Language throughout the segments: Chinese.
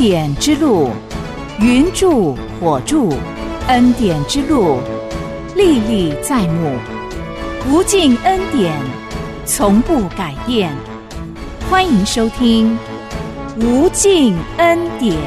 典之路，云柱火柱，恩典之路，历历在目，无尽恩典，从不改变。欢迎收听无尽恩典。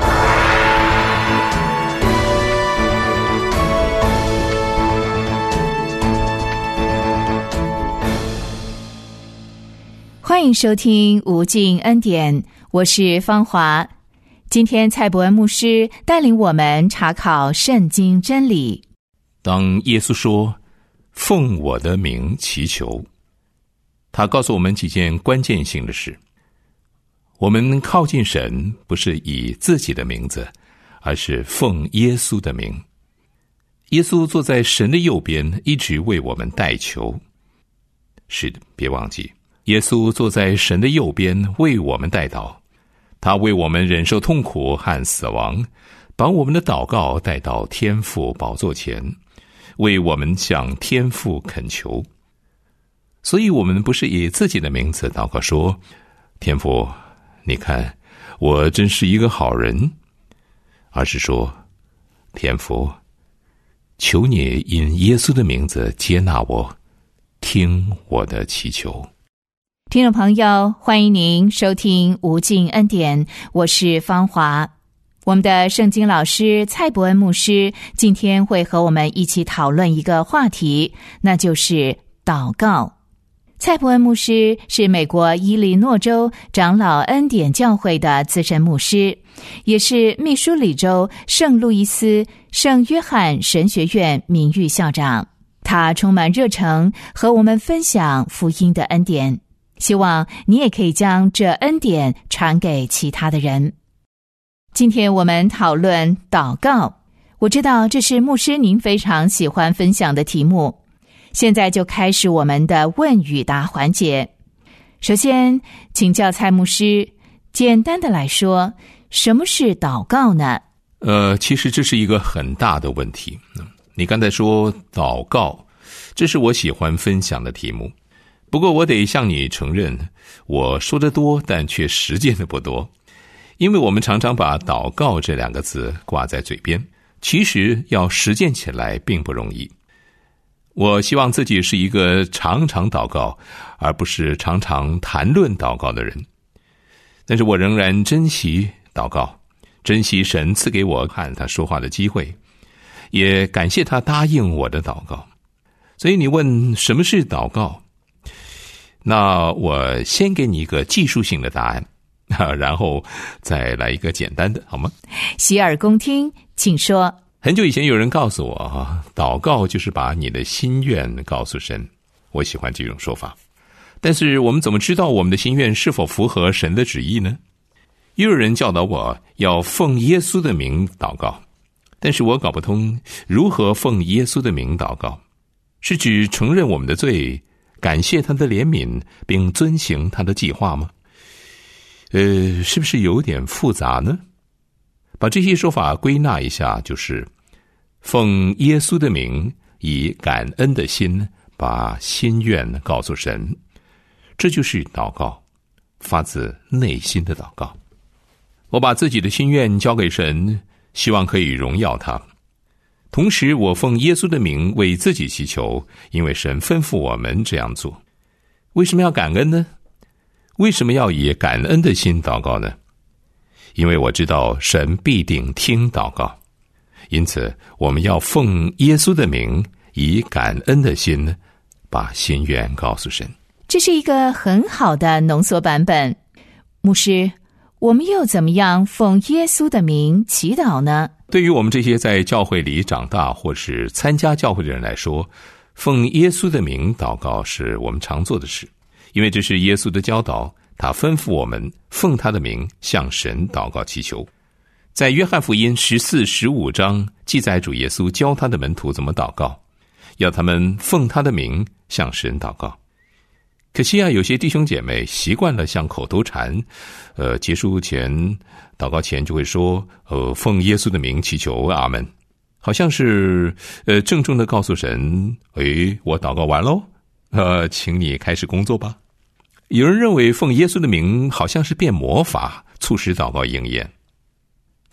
欢迎收听无尽恩典，我是芳华。今天蔡伯恩牧师带领我们查考圣经真理。 当耶稣说奉我的名祈求，他告诉我们几件关键性的事。我们靠近神不是以自己的名字，而是奉耶稣的名。耶稣坐在神的右边，一直为我们代求。是的，别忘记，耶稣坐在神的右边为我们代祷，他为我们忍受痛苦和死亡，把我们的祷告带到天父宝座前，为我们向天父恳求。所以我们不是以自己的名字祷告说，天父，你看我真是一个好人，而是说，天父，求你因耶稣的名字接纳我，听我的祈求。 听众朋友，欢迎您收听无尽恩典，我是芳华。我们的圣经老师蔡伯恩牧师今天会和我们一起讨论一个话题，那就是祷告。蔡伯恩牧师是美国伊利诺州长老恩典教会的资深牧师，也是密苏里州圣路易斯圣约翰神学院名誉校长。他充满热诚，和我们分享福音的恩典，希望你也可以将这恩典传给其他的人。今天我们讨论祷告，我知道这是牧师您非常喜欢分享的题目。现在就开始我们的问与答环节。首先，请教蔡牧师，简单的来说，什么是祷告呢？ 其实这是一个很大的问题。你刚才说祷告，这是我喜欢分享的题目。不过我得向你承认，我说得多，但却实践的不多。因为我们常常把祷告这两个字挂在嘴边，其实要实践起来并不容易。我希望自己是一个常常祷告，而不是常常谈论祷告的人。但是我仍然珍惜祷告，珍惜神赐给我和他说话的机会，也感谢他答应我的祷告。所以你问什么是祷告，那我先给你一个技术性的答案，然后再来一个简单的，好吗？ 洗耳恭听，请说。 很久以前有人告诉我，祷告就是把你的心愿告诉神。我喜欢这种说法。但是我们怎么知道我们的心愿是否符合神的旨意呢？又有人教导我要奉耶稣的名祷告，但是我搞不通如何奉耶稣的名祷告。是指承认我们的罪，感谢他的怜悯，并遵行他的计划吗？是不是有点复杂呢？把这些说法归纳一下，就是奉耶稣的名，以感恩的心把心愿告诉神，这就是祷告，发自内心的祷告。我把自己的心愿交给神，希望可以荣耀他。同时我奉耶稣的名为自己祈求，因为神吩咐我们这样做。为什么要感恩呢？为什么要以感恩的心祷告呢？因为我知道神必定听祷告，因此我们要奉耶稣的名，以感恩的心把心愿告诉神。 这是一个很好的浓缩版本。牧师，我们又怎么样奉耶稣的名祈祷呢？ 对于我们这些在教会里长大或是参加教会的人来说，奉耶稣的名祷告是我们常做的事，因为这是耶稣的教导，他吩咐我们奉他的名向神祷告祈求。在约翰福音14、15章记载主耶稣教他的门徒怎么祷告，要他们奉他的名向神祷告。可惜有些弟兄姐妹习惯了像口头禅，结束前祷告前就会说奉耶稣的名祈求阿们，好像是郑重的告诉神，我祷告完喽，请你开始工作吧。有人认为奉耶稣的名好像是变魔法，促使祷告应验。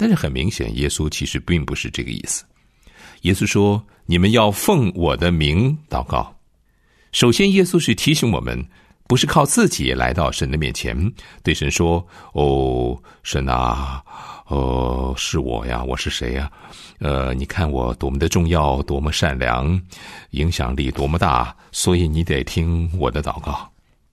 但是很明显，耶稣其实并不是这个意思。耶稣说，你们要奉我的名祷告。首先，耶稣是提醒我们，不是靠自己来到神的面前，对神说，神啊，是我呀，我是谁呀？你看我多么的重要，多么善良，影响力多么大，所以你得听我的祷告。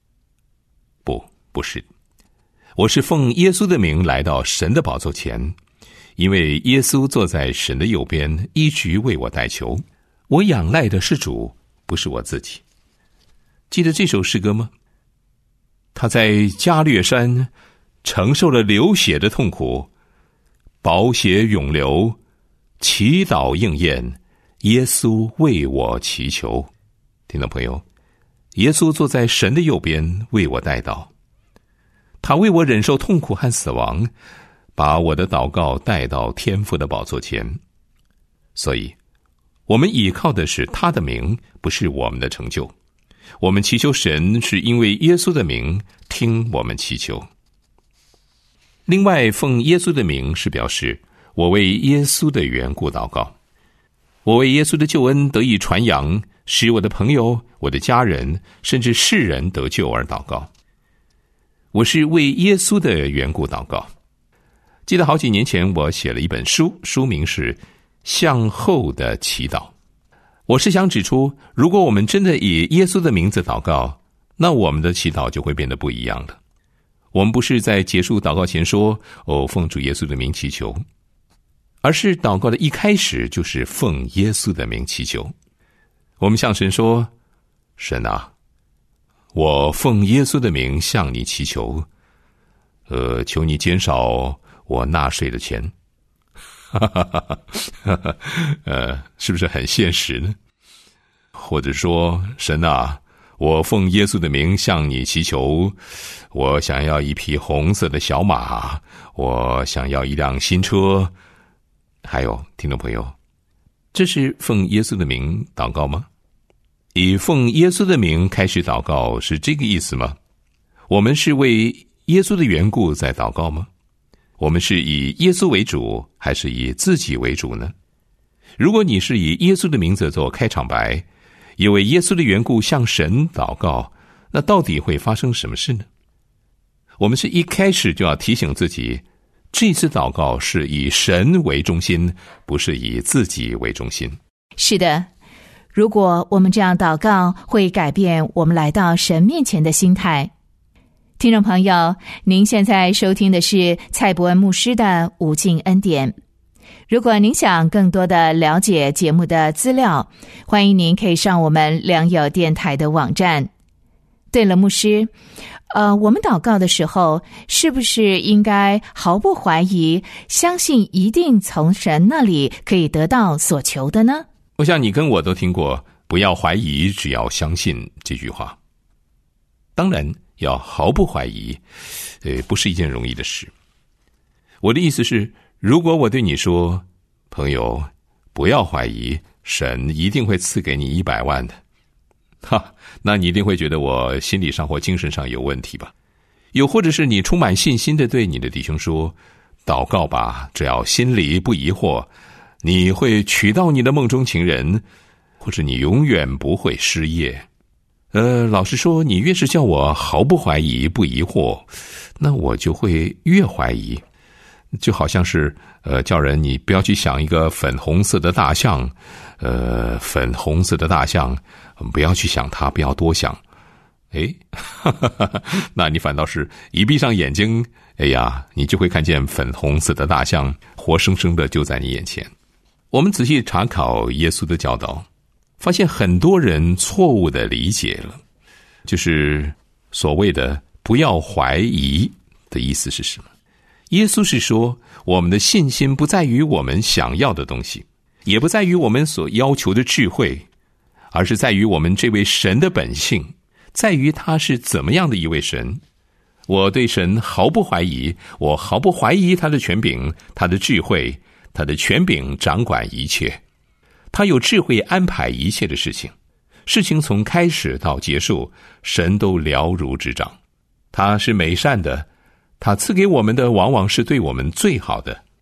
不是，我是奉耶稣的名来到神的宝座前，因为耶稣坐在神的右边，一直为我代求。我仰赖的是主，不是我自己。记得这首诗歌吗？他在加略山承受了流血的痛苦，宝血涌流，祈祷应验，耶稣为我祈求。听众朋友，耶稣坐在神的右边为我代祷，他为我忍受痛苦和死亡，把我的祷告带到天父的宝座前。所以我们倚靠的是他的名，不是我们的成就。我们祈求神，是因为耶稣的名听我们祈求。另外，奉耶稣的名是表示我为耶稣的缘故祷告，我为耶稣的救恩得以传扬，使我的朋友、我的家人甚至世人得救而祷告。我是为耶稣的缘故祷告。记得好几年前我写了一本书，书名是《向后的祈祷》。我是想指出，如果我们真的以耶稣的名字祷告，那我们的祈祷就会变得不一样了。我们不是在结束祷告前说，奉主耶稣的名祈求，而是祷告的一开始就是奉耶稣的名祈求。我们向神说，神啊，我奉耶稣的名向你祈求，求你减少我纳税的钱。是不是很现实呢？或者说，神啊，我奉耶稣的名向你祈求，我想要一匹红色的小马，我想要一辆新车。还有，听众朋友，这是奉耶稣的名祷告吗？以奉耶稣的名开始祷告是这个意思吗？我们是为耶稣的缘故在祷告吗？我们是以耶稣为主，还是以自己为主呢？如果你是以耶稣的名字做开场白，也为耶稣的缘故向神祷告，那到底会发生什么事呢？我们是一开始就要提醒自己，这次祷告是以神为中心，不是以自己为中心。 是的，如果我们这样祷告，会改变我们来到神面前的心态。听众朋友，您现在收听的是蔡伯恩牧师的无尽恩典。如果您想更多的了解节目的资料，欢迎您可以上我们良友电台的网站。对了，牧师，我们祷告的时候，是不是应该毫不怀疑，相信一定从神那里可以得到所求的呢？ 我想你跟我都听过不要怀疑，只要相信这句话。当然要毫不怀疑，不是一件容易的事。我的意思是，如果我对你说，朋友，不要怀疑，神一定会赐给你100万的，那你一定会觉得我心理上或精神上有问题吧？又或者是你充满信心的对你的弟兄说，祷告吧，只要心里不疑惑，你会娶到你的梦中情人，或者你永远不会失业。老实说，你越是叫我毫不怀疑不疑惑，那我就会越怀疑。就好像是叫人你不要去想一个粉红色的大象，粉红色的大象，不要去想它，不要多想。那你反倒是一闭上眼睛，你就会看见粉红色的大象活生生的就在你眼前。我们仔细查考耶稣的教导，发现很多人错误的理解了，就是所谓的不要怀疑的意思是什么？耶稣是说，我们的信心不在于我们想要的东西，也不在于我们所要求的智慧，而是在于我们这位神的本性，在于他是怎么样的一位神。我对神毫不怀疑，我毫不怀疑他的权柄，他的智慧，他的权柄掌管一切，他有智慧安排一切的事情，事情从开始到结束，神都了如指掌。他是美善的，他赐给我们的往往是对我们最好的。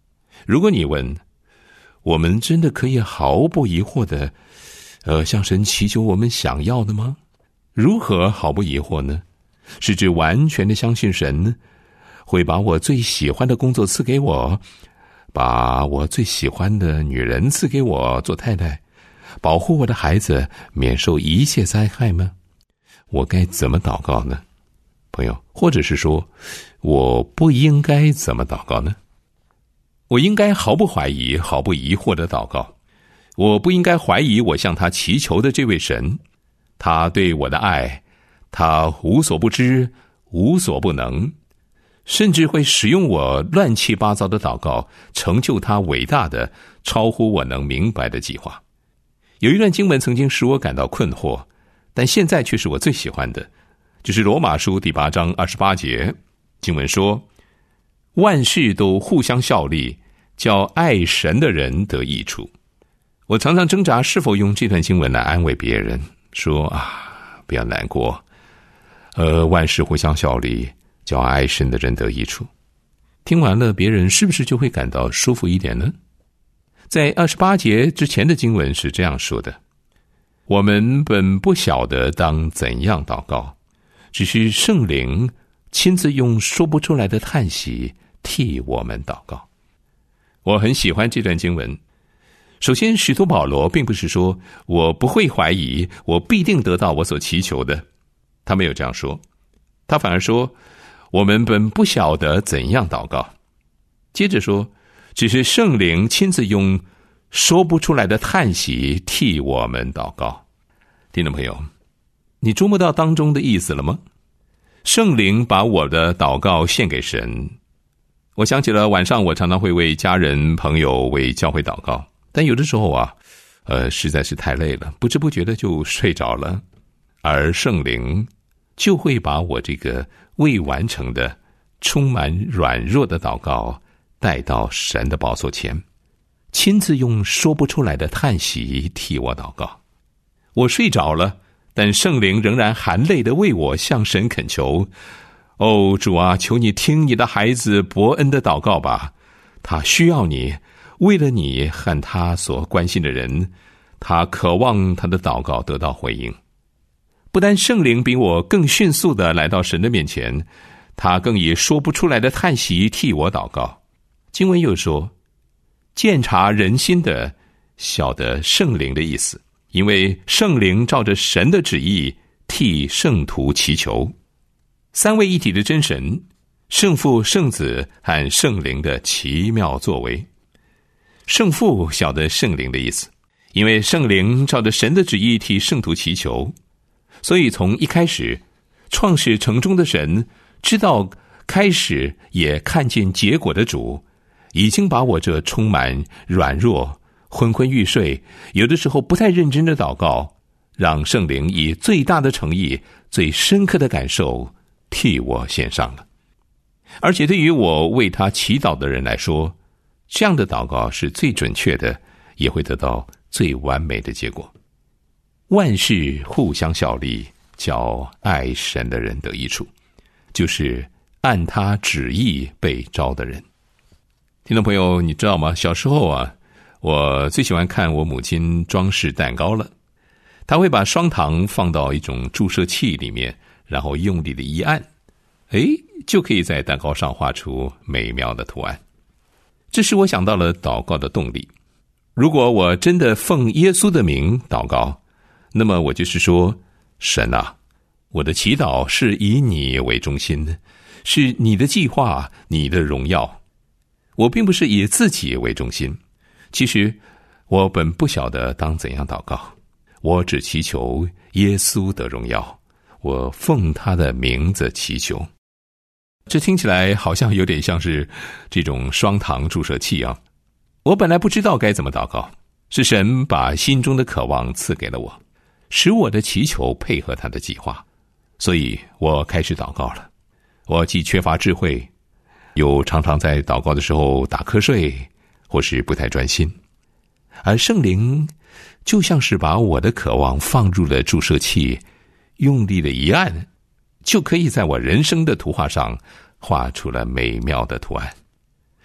如果你问，我们真的可以毫不疑惑的向神祈求我们想要的吗？如何毫不疑惑呢？是指完全的相信神会把我最喜欢的工作赐给我，把我最喜欢的女人赐给我做太太，保护我的孩子免受一切灾害吗？我该怎么祷告呢？朋友，或者是说我不应该怎么祷告呢？我应该毫不怀疑毫不疑惑的祷告。我不应该怀疑我向他祈求的这位神，他对我的爱，他无所不知无所不能，甚至会使用我乱七八糟的祷告成就他伟大的超乎我能明白的计划。有一段经文曾经使我感到困惑，但现在却是我最喜欢的，就是罗马书第8章28节。经文说，万事都互相效力，叫爱神的人得益处。我常常挣扎是否用这段经文来安慰别人，说不要难过，万事互相效力，叫爱神的人得益处。听完了，别人是不是就会感到舒服一点呢？在28节之前的经文是这样说的，我们本不晓得当怎样祷告，只是圣灵亲自用说不出来的叹息替我们祷告。我很喜欢这段经文。首先，使徒保罗并不是说我不会怀疑，我必定得到我所祈求的，他没有这样说，他反而说我们本不晓得怎样祷告。接着说，只是圣灵亲自用说不出来的叹息替我们祷告。听众朋友，你捉摸到当中的意思了吗？圣灵把我的祷告献给神。我想起了晚上我常常会为家人朋友为教会祷告，但有的时候实在是太累了，不知不觉的就睡着了，而圣灵就会把我这个未完成的充满软弱的祷告带到神的宝座前，亲自用说不出来的叹息替我祷告。我睡着了，但圣灵仍然含泪的为我向神恳求，主啊，求你听你的孩子伯恩的祷告吧，他需要你，为了你和他所关心的人，他渴望他的祷告得到回应。不但圣灵比我更迅速地来到神的面前，他更以说不出来的叹息替我祷告。经文又说，鉴察人心的晓得圣灵的意思，因为圣灵照着神的旨意替圣徒祈求。三位一体的真神，圣父、圣子和圣灵的奇妙作为。圣父晓得圣灵的意思，因为圣灵照着神的旨意替圣徒祈求，所以从一开始，创始成终的神知道开始也看见结果的主，已经把我这充满软弱、昏昏欲睡，有的时候不太认真的祷告，让圣灵以最大的诚意、最深刻的感受替我献上了。而且对于我为他祈祷的人来说，这样的祷告是最准确的，也会得到最完美的结果。万事互相效力，叫爱神的人得益处，就是按他旨意被召的人。听众朋友，你知道吗？小时候我最喜欢看我母亲装饰蛋糕了。她会把双糖放到一种注射器里面，然后用力的一按，就可以在蛋糕上画出美妙的图案。这使我想到了祷告的动力。如果我真的奉耶稣的名祷告，那么我就是说，神啊，我的祈祷是以你为中心的，是你的计划，你的荣耀。我并不是以自己为中心。其实我本不晓得当怎样祷告，我只祈求耶稣的荣耀，我奉他的名字祈求。这听起来好像有点像是这种双糖注射器啊。我本来不知道该怎么祷告，是神把心中的渴望赐给了我，使我的祈求配合他的计划，所以我开始祷告了。我既缺乏智慧，又常常在祷告的时候打瞌睡，或是不太专心，而圣灵就像是把我的渴望放入了注射器，用力的一按，就可以在我人生的图画上画出了美妙的图案。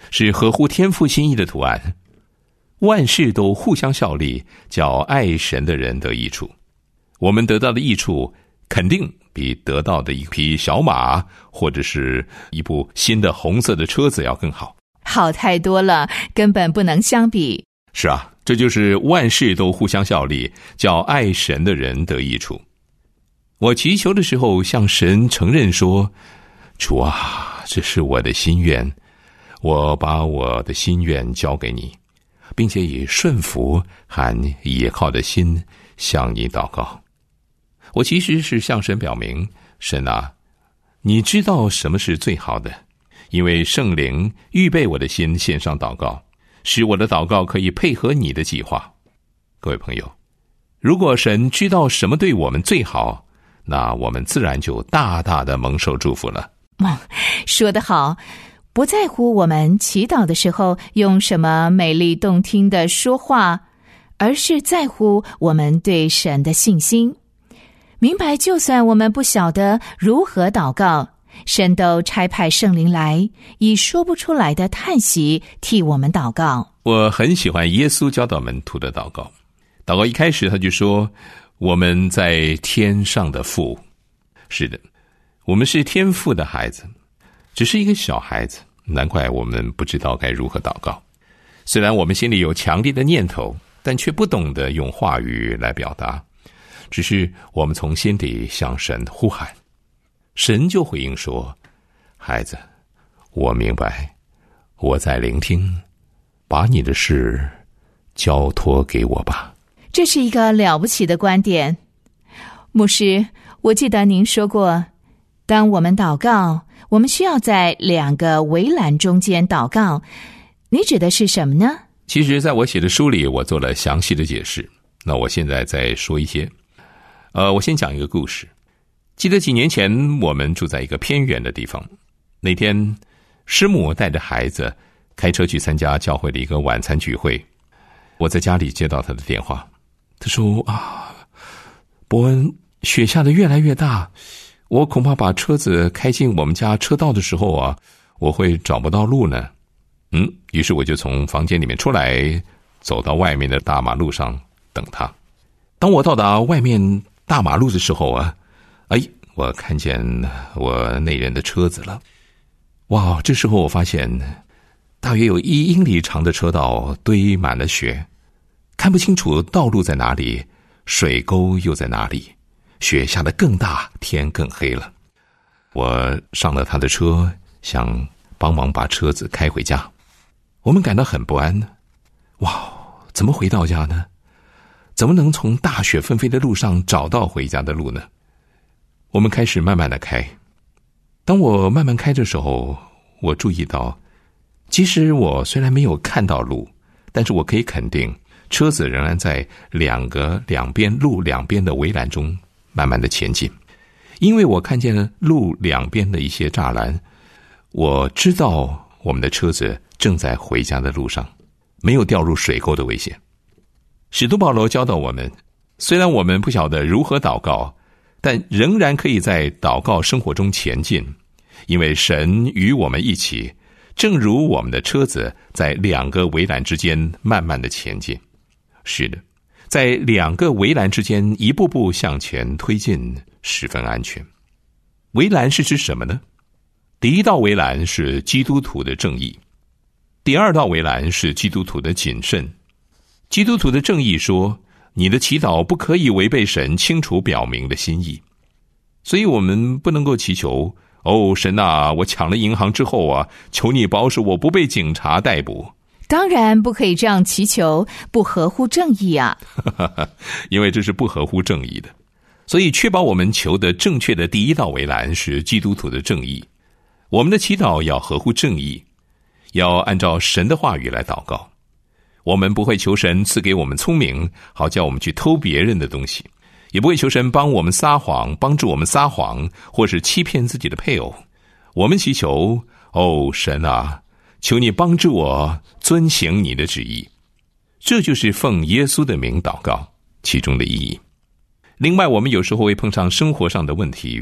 是合乎天父心意的图案。万事都互相效力，叫爱神的人得益处。我们得到的益处肯定比得到的一匹小马或者是一部新的红色的车子要更好。 好太多了，根本不能相比。 是啊，这就是万事都互相效力，叫爱神的人得益处。我祈求的时候向神承认说，主啊，这是我的心愿，我把我的心愿交给你，并且以顺服和倚靠的心向你祷告。我其实是向神表明，神啊，你知道什么是最好的，因为圣灵预备我的心献上祷告，使我的祷告可以配合你的计划。各位朋友，如果神知道什么对我们最好，那我们自然就大大的蒙受祝福了。 说得好，不在乎我们祈祷的时候用什么美丽动听的说话，而是在乎我们对神的信心。明白就算我们不晓得如何祷告，神都差派圣灵来，以说不出来的叹息替我们祷告。 我很喜欢耶稣教导门徒的祷告。祷告一开始他就说，我们在天上的父。是的，我们是天父的孩子，只是一个小孩子，难怪我们不知道该如何祷告。虽然我们心里有强烈的念头，但却不懂得用话语来表达，只是我们从心底向神呼喊，神就回应说，孩子，我明白，我在聆听，把你的事交托给我吧。 这是一个了不起的观点。牧师，我记得您说过，当我们祷告，我们需要在2个围栏中间祷告，你指的是什么呢？ 其实在我写的书里我做了详细的解释，那我现在再说一些。我先讲一个故事。记得几年前我们住在一个偏远的地方，那天师母带着孩子开车去参加教会的一个晚餐聚会，我在家里接到他的电话，他说伯恩，雪下得越来越大，我恐怕把车子开进我们家车道的时候我会找不到路呢。于是我就从房间里面出来，走到外面的大马路上等他。当我到达外面大马路的时候我看见我那人的车子了。哇，这时候我发现大约有1英里长的车道堆满了雪，看不清楚道路在哪里，水沟又在哪里，雪下得更大，天更黑了。我上了他的车，想帮忙把车子开回家。我们感到很不安。怎么回到家呢？怎么能从大雪纷飞的路上找到回家的路呢？我们开始慢慢的开。当我慢慢开的时候，我注意到，即使我虽然没有看到路，但是我可以肯定，车子仍然在路两边的围栏中慢慢的前进。因为我看见了路两边的一些栅栏，我知道我们的车子正在回家的路上，没有掉入水沟的危险。使徒保罗教导我们，虽然我们不晓得如何祷告，但仍然可以在祷告生活中前进，因为神与我们一起，正如我们的车子在2个围栏之间慢慢的前进。是的，在2个围栏之间一步步向前推进，十分安全。围栏是指什么呢？第1道围栏是基督徒的正义，第2道围栏是基督徒的谨慎。基督徒的正义说，你的祈祷不可以违背神清楚表明的心意。所以我们不能够祈求，神啊，我抢了银行之后求你保守我不被警察逮捕。 当然不可以这样祈求，不合乎正义啊。 因为这是不合乎正义的。所以确保我们求的正确的第1道围栏是基督徒的正义。我们的祈祷要合乎正义，要按照神的话语来祷告。我们不会求神赐给我们聪明，好叫我们去偷别人的东西，也不会求神帮助我们撒谎，或是欺骗自己的配偶。我们祈求，神啊，求你帮助我遵行你的旨意。这就是奉耶稣的名祷告其中的意义。另外，我们有时候会碰上生活上的问题，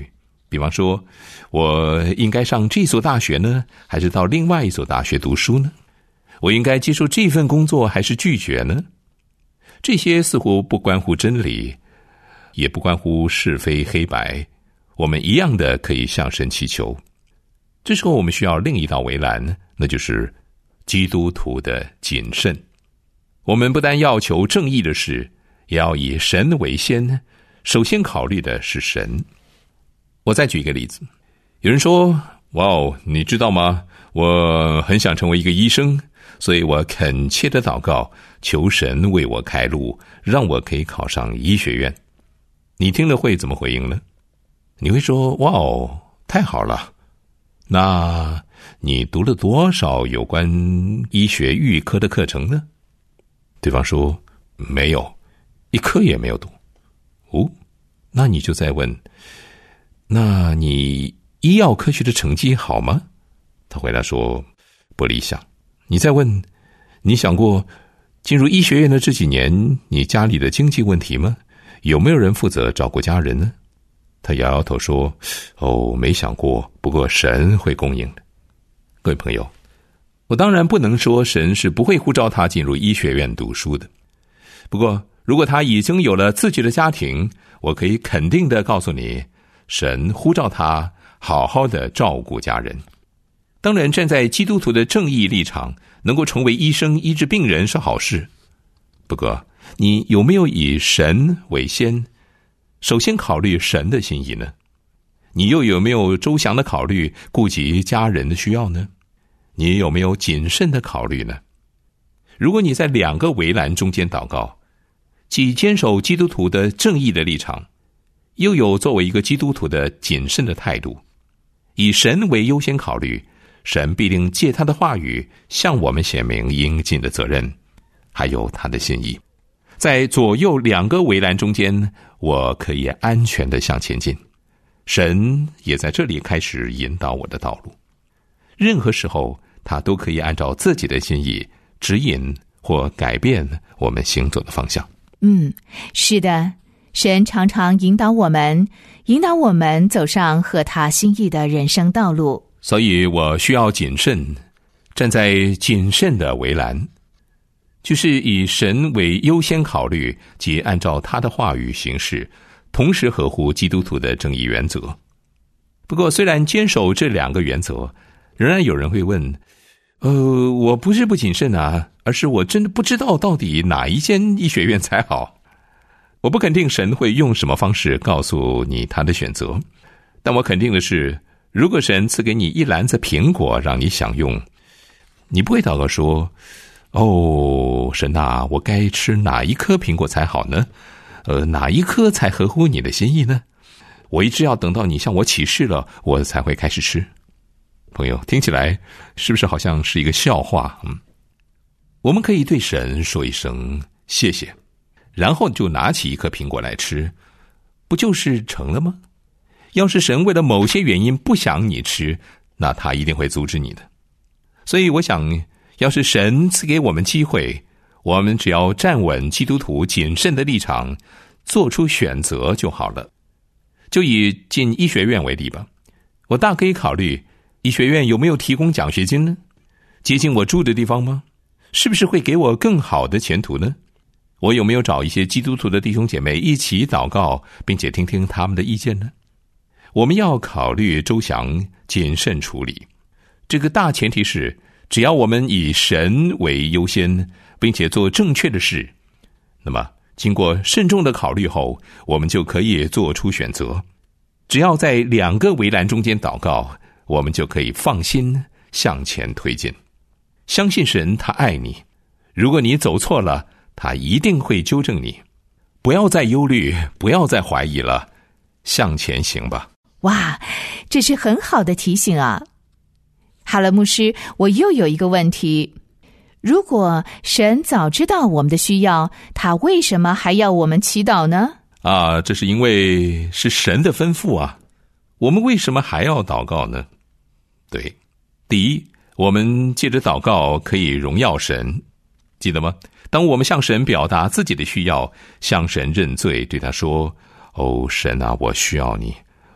比方说，我应该上这所大学呢，还是到另外一所大学读书呢？我应该接受这份工作还是拒绝呢？这些似乎不关乎真理，也不关乎是非黑白，我们一样的可以向神祈求。这时候我们需要另一道围栏，那就是基督徒的谨慎。我们不但要求正义的事，也要以神为先，首先考虑的是神。我再举一个例子，有人说，哇哦，你知道吗？我很想成为一个医生，所以我恳切的祷告，求神为我开路，让我可以考上医学院。你听了会怎么回应呢？你会说，哇哦，太好了。那你读了多少有关医学预科的课程呢？对方说，没有，一科也没有读。哦，那你就再问，那你医药科学的成绩好吗？他回答说，不理想。你再问，你想过进入医学院的这几年，你家里的经济问题吗？有没有人负责照顾家人呢？他摇摇头说，哦，没想过，不过神会供应的。各位朋友，我当然不能说神是不会呼召他进入医学院读书的。不过，如果他已经有了自己的家庭，我可以肯定的告诉你，神呼召他好好的照顾家人。当然，站在基督徒的正义立场，能够成为医生医治病人是好事。不过，你有没有以神为先，首先考虑神的心意呢？你又有没有周详的考虑，顾及家人的需要呢？你有没有谨慎的考虑呢？如果你在两个围栏中间祷告，既坚守基督徒的正义的立场，又有作为一个基督徒的谨慎的态度，以神为优先考虑，神必定借他的话语向我们显明应尽的责任，还有他的心意。在左右两个围栏中间，我可以安全地向前进。神也在这里开始引导我的道路。任何时候，他都可以按照自己的心意指引或改变我们行走的方向。 是的，神常常引导我们走上合他心意的人生道路。 所以我需要谨慎，站在谨慎的围栏，就是以神为优先考虑，即按照他的话语行事，同时合乎基督徒的正义原则。不过，虽然坚守这两个原则，仍然有人会问，我不是不谨慎啊，而是我真的不知道到底哪一间医学院才好。我不肯定神会用什么方式告诉你他的选择，但我肯定的是，如果神赐给你一篮子苹果让你享用，你不会祷告说，神啊，我该吃哪一颗苹果才好呢？哪一颗才合乎你的心意呢？我一直要等到你向我启示了，我才会开始吃。朋友，听起来是不是好像是一个笑话？我们可以对神说一声谢谢，然后就拿起一颗苹果来吃，不就是成了吗？要是神为了某些原因不想你吃，那他一定会阻止你的。所以我想，要是神赐给我们机会，我们只要站稳基督徒谨慎的立场，做出选择就好了。就以进医学院为例吧，我大可以考虑医学院有没有提供奖学金呢？接近我住的地方吗？是不是会给我更好的前途呢？我有没有找一些基督徒的弟兄姐妹一起祷告，并且听听他们的意见呢？我们要考虑周详，谨慎处理。这个大前提是，只要我们以神为优先，并且做正确的事，那么经过慎重的考虑后，我们就可以做出选择。只要在两个围栏中间祷告，我们就可以放心向前推进。相信神，他爱你。如果你走错了，他一定会纠正你。不要再忧虑，不要再怀疑了，向前行吧。 哇，这是很好的提醒啊。好了，牧师，我又有一个问题。如果神早知道我们的需要，他为什么还要我们祈祷呢？ 这是因为是神的吩咐啊。我们为什么还要祷告呢？对，第一，我们借着祷告可以荣耀神，记得吗？当我们向神表达自己的需要，向神认罪，对他说，神啊，我需要你，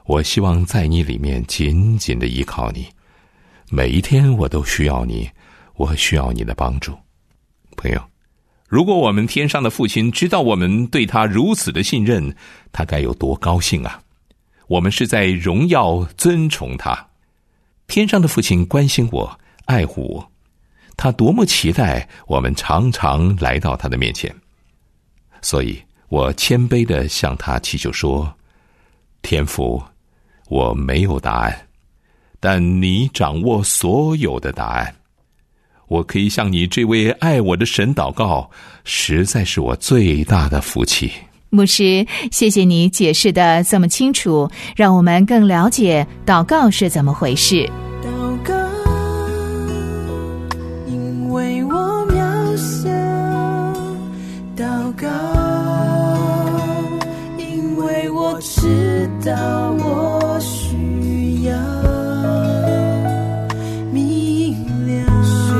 我希望在你里面紧紧地依靠你，每一天我都需要你，我需要你的帮助。朋友，如果我们天上的父亲知道我们对他如此的信任，他该有多高兴啊！我们是在荣耀尊崇他。天上的父亲关心我，爱护我，他多么期待我们常常来到他的面前。所以我谦卑地向他祈求说，天父，我没有答案，但你掌握所有的答案。我可以向你这位爱我的神祷告，实在是我最大的福气。 牧师，谢谢你解释得这么清楚，让我们更了解祷告是怎么回事。 祷告，因为我渺小；祷告，因为我知道我需要明亮，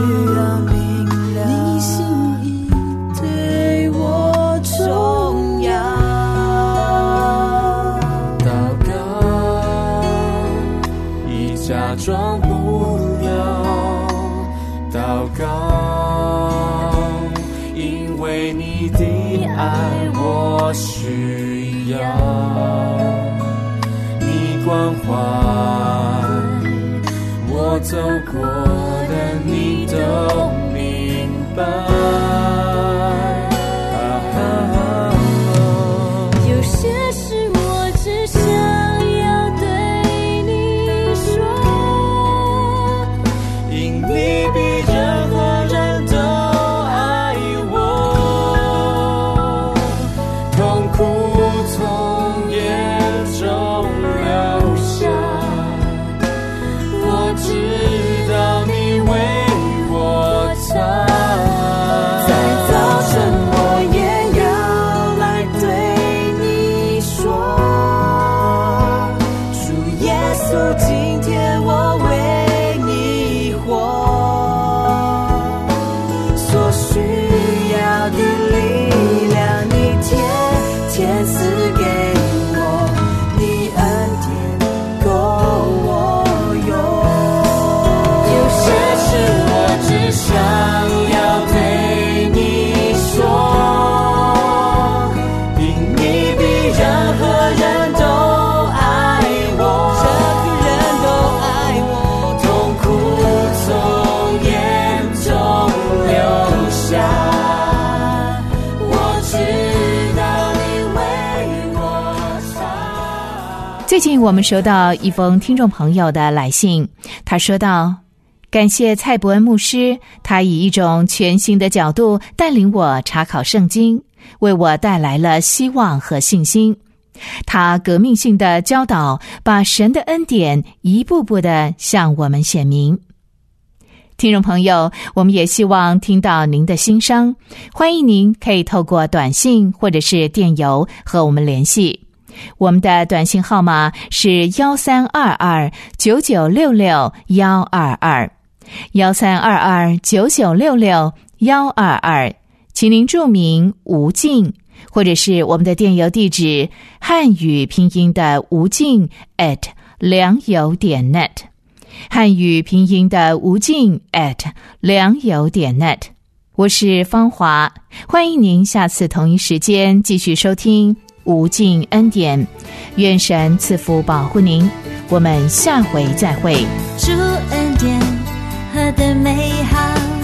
你心意对我重要。祷告，已假装不了；祷告，因为你的爱我需要，你关怀我走过的你都明白。有些事我只想要对你说，因你比任何人都爱我，痛苦从眼中流下，我知道你为我擦。在早晨我也要来对你说，主耶稣，今天我为你活，所需要的力量你天天赐给我，你恩典够我用。有些事我只想要对你说，因你比任何人都爱我，痛苦从眼中流下，我知道你为我擦。 最近我们收到一封听众朋友的来信，他说道，感谢蔡伯恩牧师，他以一种全新的角度带领我查考圣经，为我带来了希望和信心。他革命性的教导，把神的恩典一步步地向我们显明。听众朋友，我们也希望听到您的心声，欢迎您可以透过短信或者是电邮和我们联系。我们的短信号码是1322-9966-122，1322-9966-122，请您注明无尽，或者是我们的电邮地址汉语拼音的无尽 @良友.net， 汉语拼音的无尽 @良友.net。 我是芳华，欢迎您下次同一时间继续收听无尽恩典，愿神赐福保护您，我们下回再会。 主恩典何等美好，